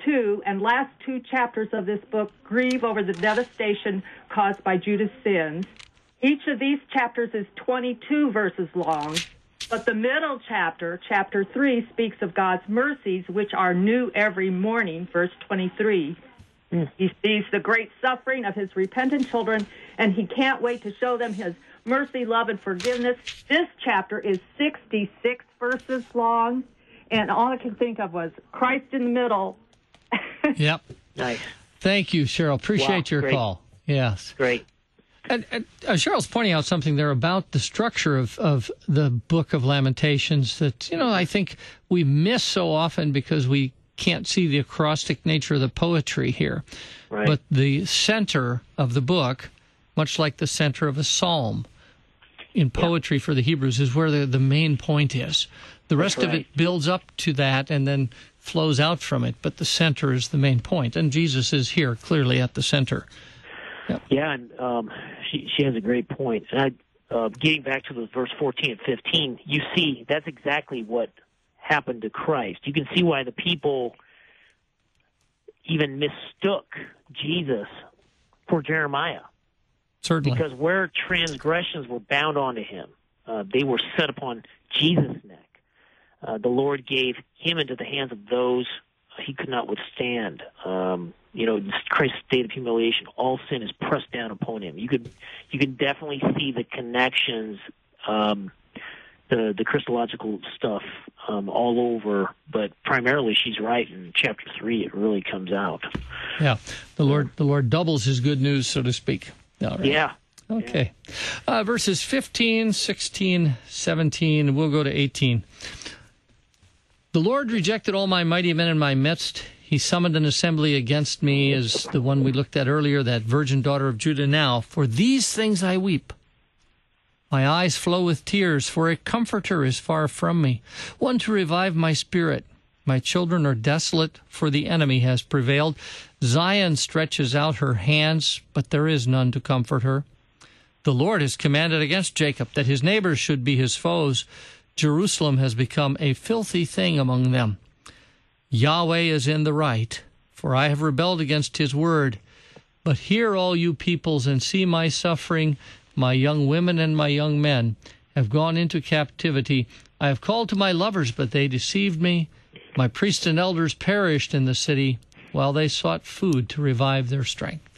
Speaker 9: two and last two chapters of this book grieve over the devastation caused by Judah's sins. Each of these chapters is twenty-two verses long, but the middle chapter, chapter three, speaks of God's mercies, which are new every morning, verse twenty-three. Mm. He sees the great suffering of his repentant children, and he can't wait to show them his mercy, love, and forgiveness. This chapter is sixty-six verses long, and all I can think of was Christ in the middle.
Speaker 1: Yep.
Speaker 2: Nice.
Speaker 1: Thank you, Cheryl. Appreciate
Speaker 2: wow,
Speaker 1: your
Speaker 2: great.
Speaker 1: call. Yes.
Speaker 2: Great.
Speaker 1: And, and uh, Cheryl's pointing out something there about the structure of, of the Book of Lamentations that, you know, I think we miss so often because we can't see the acrostic nature of the poetry here.
Speaker 2: Right.
Speaker 1: But the center of the book, much like the center of a psalm in poetry yeah. for the Hebrews, is where the, the main point is. The rest
Speaker 2: That's right.
Speaker 1: of it builds up to that and then flows out from it, but the center is the main point. And Jesus is here clearly at the center. Yep.
Speaker 2: Yeah, and um, she, she has a great point. And I, uh, getting back to those verse fourteen and fifteen, you see that's exactly what happened to Christ. You can see why the people even mistook Jesus for Jeremiah.
Speaker 1: Certainly.
Speaker 2: Because where transgressions were bound onto him, uh, they were set upon Jesus' neck. Uh, the Lord gave him into the hands of those he could not withstand. Um, you know, Christ's state of humiliation, all sin is pressed down upon him. You could, you can definitely see the connections, um, the the Christological stuff um, all over. But primarily, she's right in chapter three. It really comes out.
Speaker 1: Yeah, the Lord, the Lord doubles his good news, so to speak. All right.
Speaker 2: Yeah.
Speaker 1: Okay. Uh, verses fifteen, sixteen, seventeen. We'll go to eighteen. The Lord rejected all my mighty men in my midst. He summoned an assembly against me, as the one we looked at earlier, that virgin daughter of Judah. Now, for these things I weep. My eyes flow with tears, for a comforter is far from me, one to revive my spirit. My children are desolate, for the enemy has prevailed. Zion stretches out her hands, but there is none to comfort her. The Lord has commanded against Jacob that his neighbors should be his foes. Jerusalem has become a filthy thing among them. Yahweh is in the right, for I have rebelled against his word. But hear, all you peoples, and see my suffering. My young women and my young men have gone into captivity. I have called to my lovers, but they deceived me. My priests and elders perished in the city, while they sought food to revive their strength.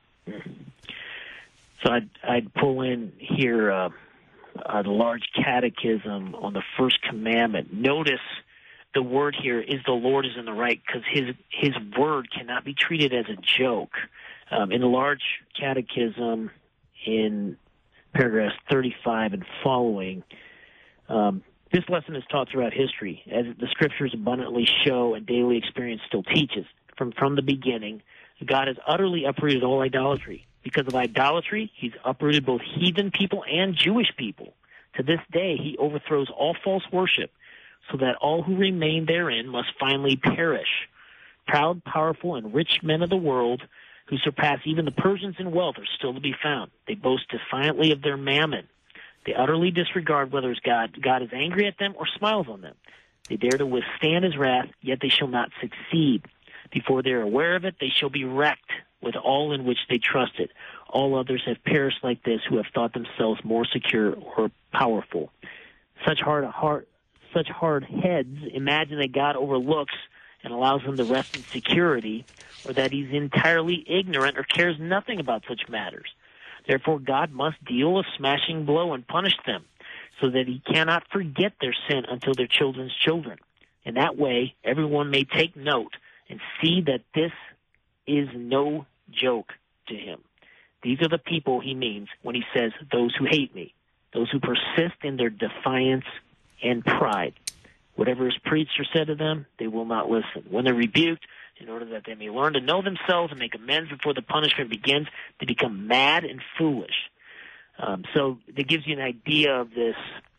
Speaker 2: So I'd, I'd pull in here uh, uh, the large catechism on the first commandment. Notice the word here is the Lord is in the right, because his his word cannot be treated as a joke. Um, in the large catechism, in paragraphs thirty-five and following, um, this lesson is taught throughout history, as the scriptures abundantly show and daily experience still teaches. From from the beginning, God has utterly uprooted all idolatry. Because of idolatry, he's uprooted both heathen people and Jewish people. To this day, he overthrows all false worship, so that all who remain therein must finally perish. Proud, powerful, and rich men of the world, who surpass even the Persians in wealth, are still to be found. They boast defiantly of their mammon. They utterly disregard whether God, God is angry at them or smiles on them. They dare to withstand his wrath, yet they shall not succeed. Before they are aware of it, they shall be wrecked with all in which they trusted. All others have perished like this, who have thought themselves more secure or powerful. Such hard heart, such hard heads imagine that God overlooks and allows them to rest in security, or that he's entirely ignorant or cares nothing about such matters. Therefore, God must deal a smashing blow and punish them, so that he cannot forget their sin until their children's children. In that way, everyone may take note and see that this is no joke to him. These are the people he means when he says, those who hate me, those who persist in their defiance and pride. Whatever is preached or said to them, they will not listen. When they're rebuked, in order that they may learn to know themselves and make amends before the punishment begins, they become mad and foolish. Um, so it gives you an idea of this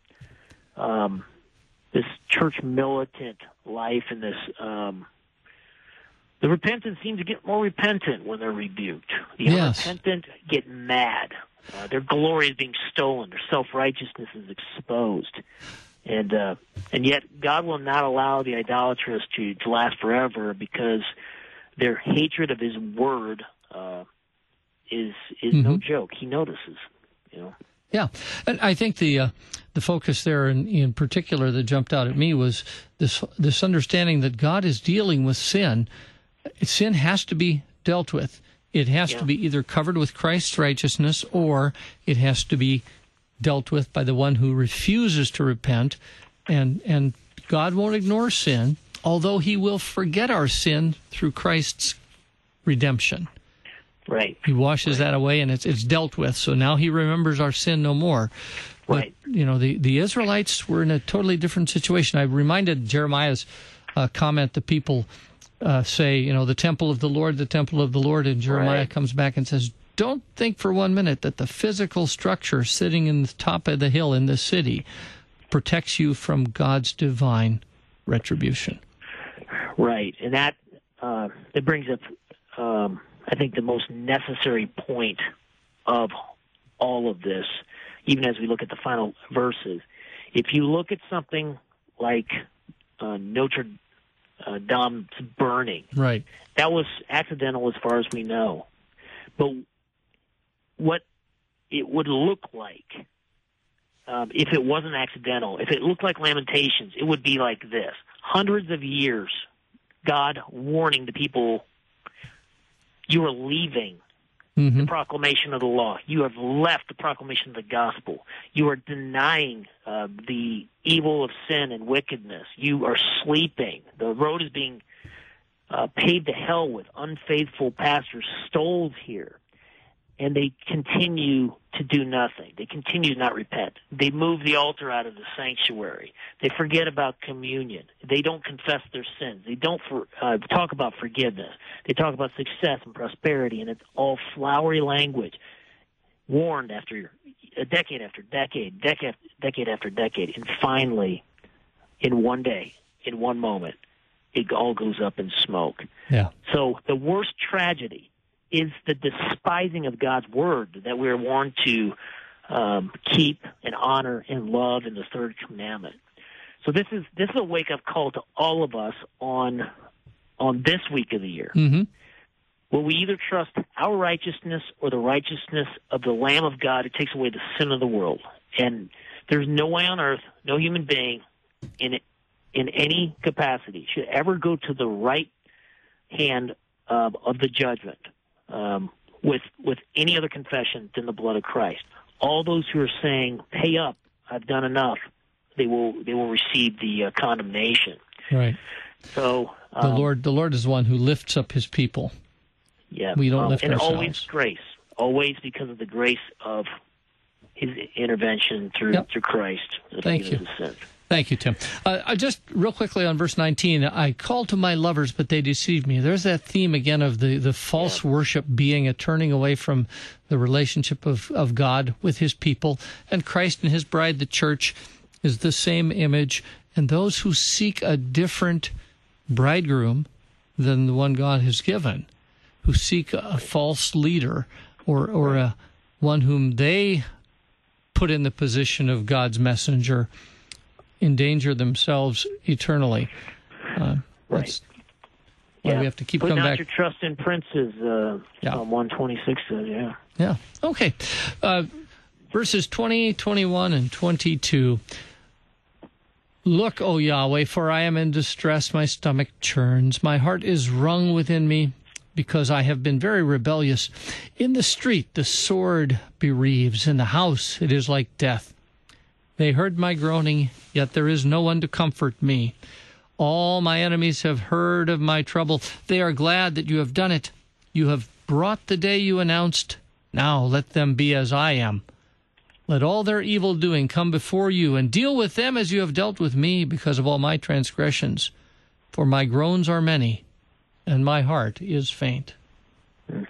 Speaker 2: um, this church militant life and this um, the repentant seem to get more repentant when they're rebuked. The
Speaker 1: yes.
Speaker 2: unrepentant get mad. Uh, their glory is being stolen. Their self-righteousness is exposed. And uh, and yet God will not allow the idolatrous to, to last forever, because their hatred of his word uh, is is
Speaker 1: mm-hmm.
Speaker 2: no joke. He notices, you know.
Speaker 1: Yeah, and I think the uh, the focus there in, in particular that jumped out at me was this this understanding that God is dealing with sin. Sin has to be dealt with. It has yeah. to be either covered with Christ's righteousness, or it has to be dealt with by the one who refuses to repent. And and God won't ignore sin, although he will forget our sin through Christ's redemption.
Speaker 2: Right.
Speaker 1: He washes
Speaker 2: right.
Speaker 1: that away, and it's it's dealt with. So now he remembers our sin no more.
Speaker 2: Right.
Speaker 1: But, you know, the, the Israelites were in a totally different situation. I reminded Jeremiah's uh, comment that people uh, say, you know, the temple of the Lord, the temple of the Lord, and Jeremiah
Speaker 2: right.
Speaker 1: comes back and says, don't think for one minute that the physical structure sitting in the top of the hill in the city protects you from God's divine retribution.
Speaker 2: Right. And that, uh, that brings up... Um, I think the most necessary point of all of this, even as we look at the final verses, if you look at something like uh, Notre uh, Dame's burning,
Speaker 1: right,
Speaker 2: that was accidental as far as we know. But what it would look like um, if it wasn't accidental, if it looked like Lamentations, it would be like this. Hundreds of years, God warning the people, you are leaving
Speaker 1: mm-hmm.
Speaker 2: the proclamation of the law. You have left the proclamation of the gospel. You are denying uh, the evil of sin and wickedness. You are sleeping. The road is being uh, paved to hell with unfaithful pastors, stoled here. And they continue to do nothing. They continue to not repent. They move the altar out of the sanctuary. They forget about communion. They don't confess their sins. They don't for, uh, talk about forgiveness. They talk about success and prosperity, and it's all flowery language, warned after a decade after decade, decade, decade after decade. And finally, in one day, in one moment, it all goes up in smoke.
Speaker 1: Yeah.
Speaker 2: So the worst tragedy is the despising of God's word that we are warned to um, keep and honor and love in the third commandment. So this is this is a wake-up call to all of us on on this week of the year.
Speaker 1: Mm-hmm.
Speaker 2: Will we either trust our righteousness or the righteousness of the Lamb of God who takes away the sin of the world? And there's no way on earth, no human being in in any capacity should ever go to the right hand uh, of the judgment Um, with with any other confession than the blood of Christ. All those who are saying, "Pay up, I've done enough," they will they will receive the uh, condemnation.
Speaker 1: Right.
Speaker 2: So um,
Speaker 1: the Lord the Lord is the one who lifts up His people.
Speaker 2: Yeah,
Speaker 1: we don't
Speaker 2: um,
Speaker 1: lift
Speaker 2: and
Speaker 1: ourselves.
Speaker 2: always grace, always because of the grace of His intervention through
Speaker 1: yep.
Speaker 2: through Christ.
Speaker 1: Thank you. Thank you, Tim. Uh, I just real quickly on verse nineteen, I called to my lovers, but they deceived me. There's that theme again of the, the false yeah. worship being a turning away from the relationship of, of God with His people. And Christ and His bride, the church, is the same image. And those who seek a different bridegroom than the one God has given, who seek a false leader or, or a, one whom they put in the position of God's messenger, endanger themselves eternally. Uh,
Speaker 2: right.
Speaker 1: Why
Speaker 2: yeah.
Speaker 1: we have to keep
Speaker 2: Put
Speaker 1: coming
Speaker 2: not
Speaker 1: back.
Speaker 2: Your trust in princes. Uh,
Speaker 1: yeah.
Speaker 2: Psalm one twenty-six says, yeah.
Speaker 1: Yeah. Okay. Uh, verses twenty, twenty-one, and twenty-two. Look, O Yahweh, for I am in distress. My stomach churns. My heart is wrung within me, because I have been very rebellious. In the street the sword bereaves. In the house it is like death. They heard my groaning, yet there is no one to comfort me. All my enemies have heard of my trouble. They are glad that you have done it. You have brought the day you announced. Now let them be as I am. Let all their evil doing come before you, and deal with them as you have dealt with me because of all my transgressions. For my groans are many, and my heart is faint. Mm.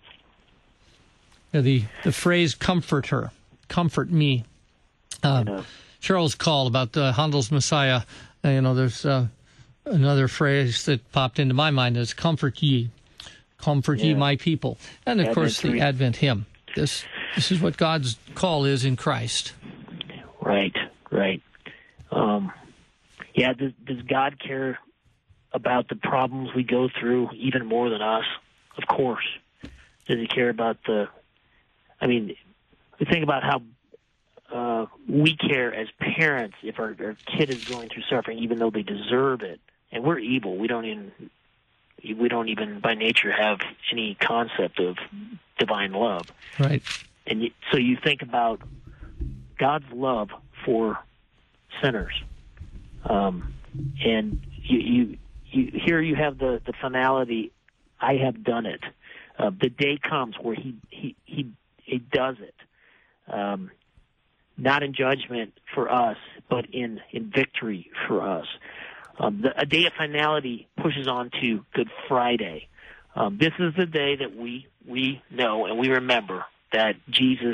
Speaker 1: The, the phrase, comfort her, comfort me. Uh, Charles called about uh, Handel's Messiah. Uh, you know, there's uh, another phrase that popped into my mind is "comfort ye, comfort yeah. ye my people," and of Advent course the three. Advent hymn. This this is what God's call is in Christ.
Speaker 2: Right, right. Um, yeah, does, does God care about the problems we go through even more than us? Of course. Does he care about the, I mean, we think about how uh, we care as parents if our, our kid is going through suffering, even though they deserve it. And we're evil. We don't even, we don't even by nature have any concept of divine love.
Speaker 1: Right.
Speaker 2: And you, so you think about God's love for sinners. Um, and you, you, you, here you have the, the finality, I have done it. Uh, the day comes where he, he, he, he does it. Um, not in judgment for us, but in, in victory for us. Um, the, a day of finality pushes on to Good Friday. Um, this is the day that we, we know and we remember that Jesus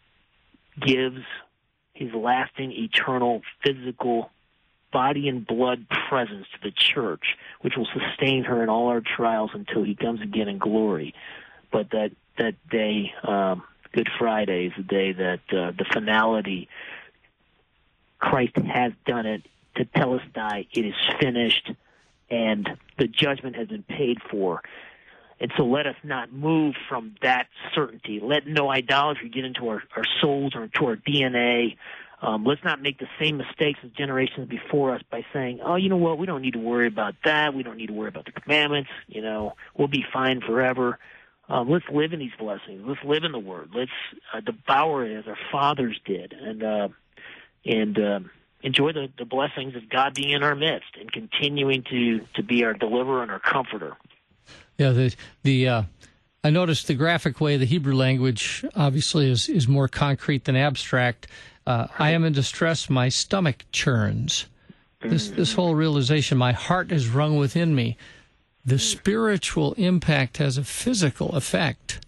Speaker 2: gives his lasting, eternal, physical, body and blood presence to the church, which will sustain her in all our trials until he comes again in glory. But that that day, um, Good Friday, is the day that uh, the finality, Christ has done it, to telestai, it is finished, and the judgment has been paid for. And so let us not move from that certainty. Let no idolatry get into our, our souls or into our D N A. Um, let's not make the same mistakes as generations before us by saying, oh, you know what, we don't need to worry about that. We don't need to worry about the commandments. You know, we'll be fine forever. Um, let's live in these blessings. Let's live in the Word. Let's uh, devour it as our fathers did, and uh, and uh, enjoy the, the blessings of God being in our midst and continuing to, to be our deliverer and our comforter.
Speaker 1: Yeah, the the uh, I noticed the graphic way the Hebrew language obviously is, is more concrete than abstract. Uh, I am in distress, my stomach churns. This this whole realization, my heart is wrung within me. The spiritual impact has a physical effect.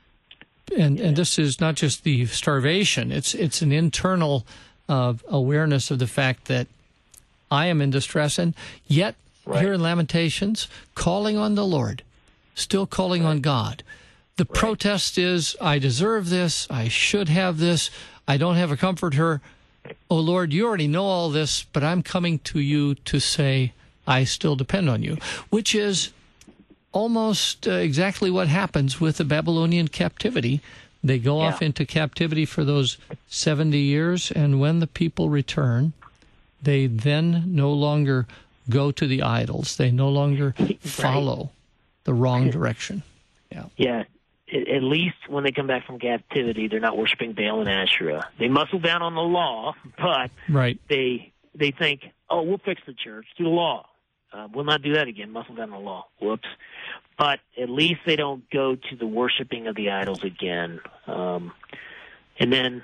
Speaker 1: And and this is not just the starvation, it's it's an internal uh, awareness of the fact that I am in distress, and yet right. here in Lamentations, calling on the Lord, still calling right. on God. The right. protest is, I deserve this, I should have this, I don't have a comforter. Oh, Lord, you already know all this, but I'm coming to you to say I still depend on you, which is almost uh, exactly what happens with the Babylonian captivity. They go yeah. off into captivity for those seventy years, and when the people return, they then no longer go to the idols. They no longer follow right. the wrong direction. Yeah.
Speaker 2: Yeah. At least when they come back from captivity, they're not worshiping Baal and Asherah. They muscle down on the law, but
Speaker 1: right.
Speaker 2: they they think, oh, we'll fix the church through the law. Uh, we'll not do that again, muscle down on the law. Whoops. But at least they don't go to the worshiping of the idols again. Um, and then,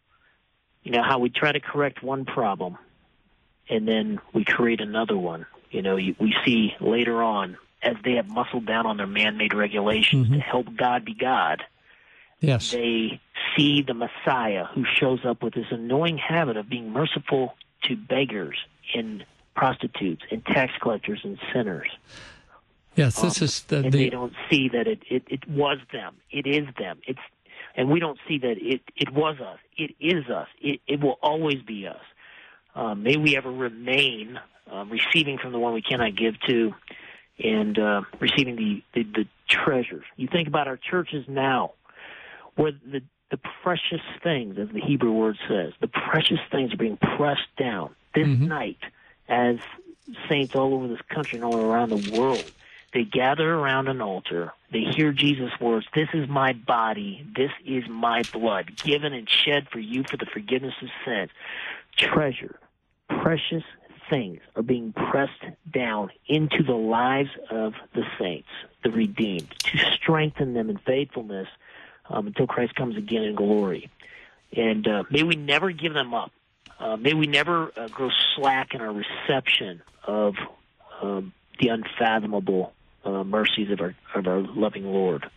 Speaker 2: you know, how we try to correct one problem, and then we create another one. You know, you, we see later on, as they have muscled down on their man-made regulations mm-hmm. to help God be God,
Speaker 1: yes.
Speaker 2: they see the Messiah who shows up with this annoying habit of being merciful to beggars and prostitutes and tax collectors and sinners.
Speaker 1: Yes, this um, is the,
Speaker 2: and
Speaker 1: the...
Speaker 2: they don't see that it, it, it was them. It is them. It's and we don't see that it, it was us. It is us. It, it will always be us. Um, may we ever remain um, receiving from the one we cannot give to, and uh, receiving the, the, the treasures. You think about our churches now, where the, the precious things, as the Hebrew word says, the precious things are being pressed down this mm-hmm. night as saints all over this country and all around the world. They gather around an altar. They hear Jesus' words, this is my body, this is my blood, given and shed for you for the forgiveness of sins. Treasure, precious things are being pressed down into the lives of the saints, the redeemed, to strengthen them in faithfulness um, until Christ comes again in glory. And uh, may we never give them up. Uh, may we never uh, grow slack in our reception of um, the unfathomable uh, mercies of our of our loving Lord.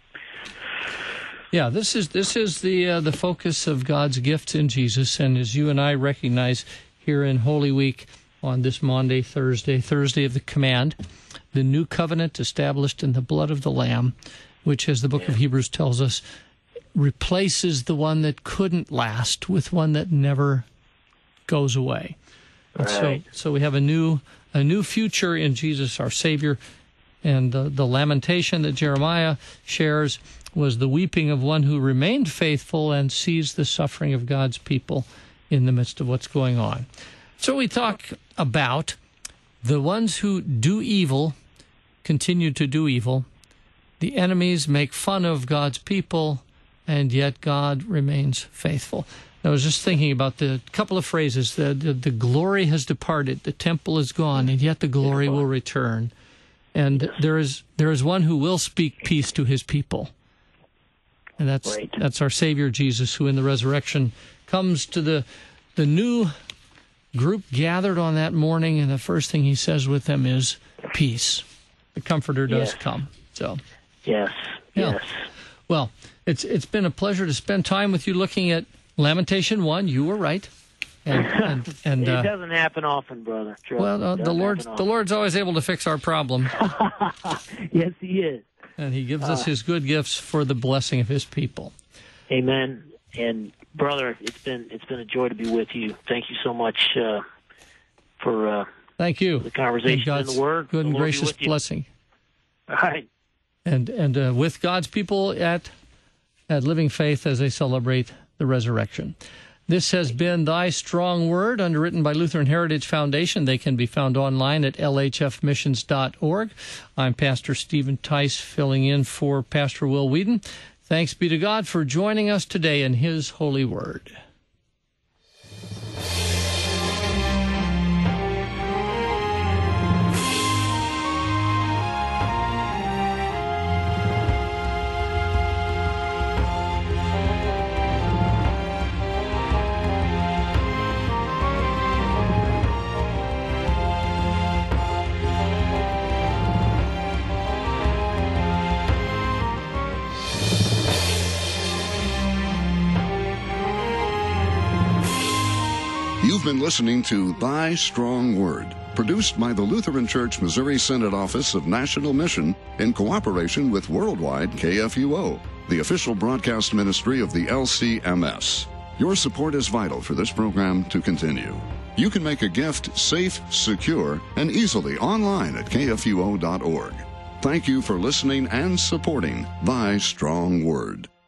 Speaker 1: Yeah, this is this is the uh, the focus of God's gifts in Jesus, and as you and I recognize here in Holy Week on this Maundy, Thursday, Thursday of the Command, the new covenant established in the blood of the Lamb, which, as the book yeah. of Hebrews tells us, replaces the one that couldn't last with one that never goes away.
Speaker 2: Right.
Speaker 1: So, so we have a new a new future in Jesus our Savior. And the, the lamentation that Jeremiah shares was the weeping of one who remained faithful and sees the suffering of God's people in the midst of what's going on. So we talk about the ones who do evil continue to do evil. The enemies make fun of God's people, and yet God remains faithful. I was just thinking about the couple of phrases. The, the, the glory has departed, the temple is gone, and yet the glory will return. And there is there is one who will speak peace to his people. And that's
Speaker 2: right.
Speaker 1: that's our Savior Jesus, who in the resurrection comes to the the new group gathered on that morning, and the first thing he says with them is peace. The Comforter does
Speaker 2: yes.
Speaker 1: come. So
Speaker 2: yes,
Speaker 1: yeah.
Speaker 2: yes.
Speaker 1: Well, it's it's been a pleasure to spend time with you looking at Lamentation one. You were right. And, and, and
Speaker 2: it
Speaker 1: uh,
Speaker 2: doesn't happen often, brother. Trust
Speaker 1: well, uh, the Lord, the Lord's always able to fix our problem.
Speaker 2: Yes, He is.
Speaker 1: And He gives us
Speaker 2: uh,
Speaker 1: His good gifts for the blessing of His people.
Speaker 2: Amen. And brother, it's been it's been a joy to be with you. Thank you so much uh, for uh,
Speaker 1: thank you
Speaker 2: the conversation and,
Speaker 1: God's
Speaker 2: the word.
Speaker 1: Good and
Speaker 2: the Lord
Speaker 1: gracious blessing.
Speaker 2: All right.
Speaker 1: And and uh, with God's people at at Living Faith as they celebrate the resurrection. This has been Thy Strong Word, underwritten by Lutheran Heritage Foundation. They can be found online at L H F missions dot org. I'm Pastor Stephen Tice, filling in for Pastor Will Whedon. Thanks be to God for joining us today in His holy word.
Speaker 10: You've been listening to Thy Strong Word, produced by the Lutheran Church Missouri Synod Office of National Mission in cooperation with Worldwide K F U O, the official broadcast ministry of the L C M S. Your support is vital for this program to continue. You can make a gift safe, secure, and easily online at K F U O dot org. Thank you for listening and supporting Thy Strong Word.